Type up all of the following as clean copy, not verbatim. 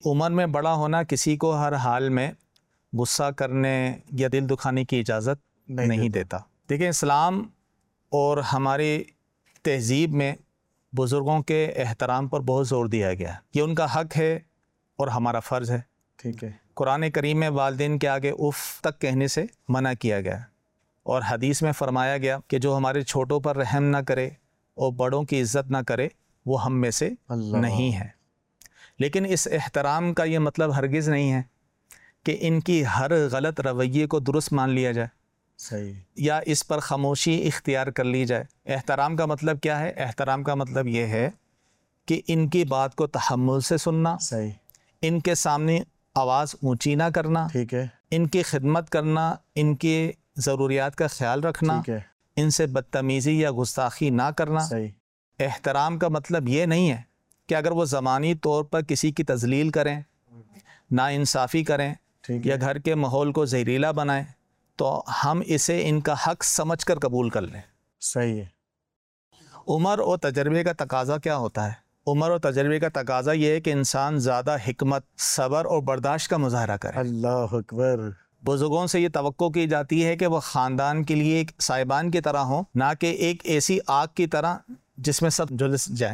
عمر میں بڑا ہونا کسی کو ہر حال میں غصہ کرنے یا دل دکھانے کی اجازت نہیں دیتا۔ دیکھیں، اسلام اور ہماری تہذیب میں بزرگوں کے احترام پر بہت زور دیا گیا ہے۔ یہ ان کا حق ہے اور ہمارا فرض ہے۔ ٹھیک ہے۔ قرآن کریم میں والدین کے آگے اف تک کہنے سے منع کیا گیا ہے، اور حدیث میں فرمایا گیا کہ جو ہمارے چھوٹوں پر رحم نہ کرے اور بڑوں کی عزت نہ کرے وہ ہم میں سے نہیں ہے۔ لیکن اس احترام کا یہ مطلب ہرگز نہیں ہے کہ ان کی ہر غلط رویے کو درست مان لیا جائے، صحیح، یا اس پر خاموشی اختیار کر لی جائے۔ احترام کا مطلب کیا ہے؟ احترام کا مطلب یہ ہے کہ ان کی بات کو تحمل سے سننا، صحیح، ان کے سامنے آواز اونچی نہ کرنا، ٹھیک ہے، ان کی خدمت کرنا، ان کی ضروریات کا خیال رکھنا، ٹھیک ہے، ان سے بدتمیزی یا گستاخی نہ کرنا۔ صحیح، احترام کا مطلب یہ نہیں ہے کہ اگر وہ زمانی طور پر کسی کی تذلیل کریں، ناانصافی کریں یا گھر کے ماحول کو زہریلا بنائیں تو ہم اسے ان کا حق سمجھ کر قبول کر لیں۔ صحیح ہے۔ عمر اور تجربے کا تقاضا کیا ہوتا ہے؟ عمر اور تجربے کا تقاضا یہ ہے کہ انسان زیادہ حکمت، صبر اور برداشت کا مظاہرہ کرے۔ اللہ اکبر۔ بزرگوں سے یہ توقع کی جاتی ہے کہ وہ خاندان کے لیے ایک سائبان کی طرح ہوں، نہ کہ ایک ایسی آگ کی طرح جس میں سب جلس جائیں۔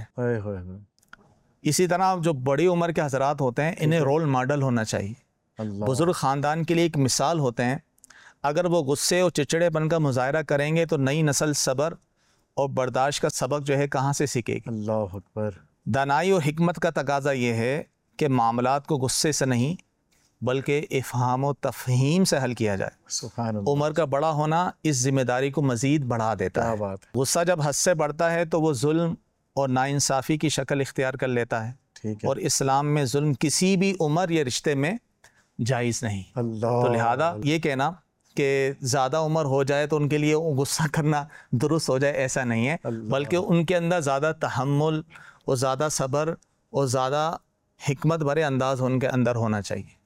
اسی طرح جو بڑی عمر کے حضرات ہوتے ہیں انہیں رول ماڈل ہونا چاہیے۔ بزرگ خاندان کے لیے ایک مثال ہوتے ہیں۔ اگر وہ غصے اور چچڑے پن کا مظاہرہ کریں گے تو نئی نسل صبر اور برداشت کا سبق جو ہے کہاں سے سیکھے گی؟ اللہ اکبر۔ دانائی اور حکمت کا تقاضا یہ ہے کہ معاملات کو غصے سے نہیں بلکہ افہام و تفہیم سے حل کیا جائے۔ سبحان اللہ۔ عمر کا بڑا ہونا اس ذمہ داری کو مزید بڑھا دیتا ہے۔ غصہ جب حد سے بڑھتا ہے تو وہ ظلم اور ناانصافی کی شکل اختیار کر لیتا ہے، اور اسلام میں ظلم کسی بھی عمر یا رشتے میں جائز نہیں۔ تو لہذا یہ کہنا کہ زیادہ عمر ہو جائے تو ان کے لیے غصہ کرنا درست ہو جائے، ایسا نہیں ہے، بلکہ ان کے اندر زیادہ تحمل اور زیادہ صبر اور زیادہ حکمت بھرے انداز ان کے اندر ہونا چاہیے۔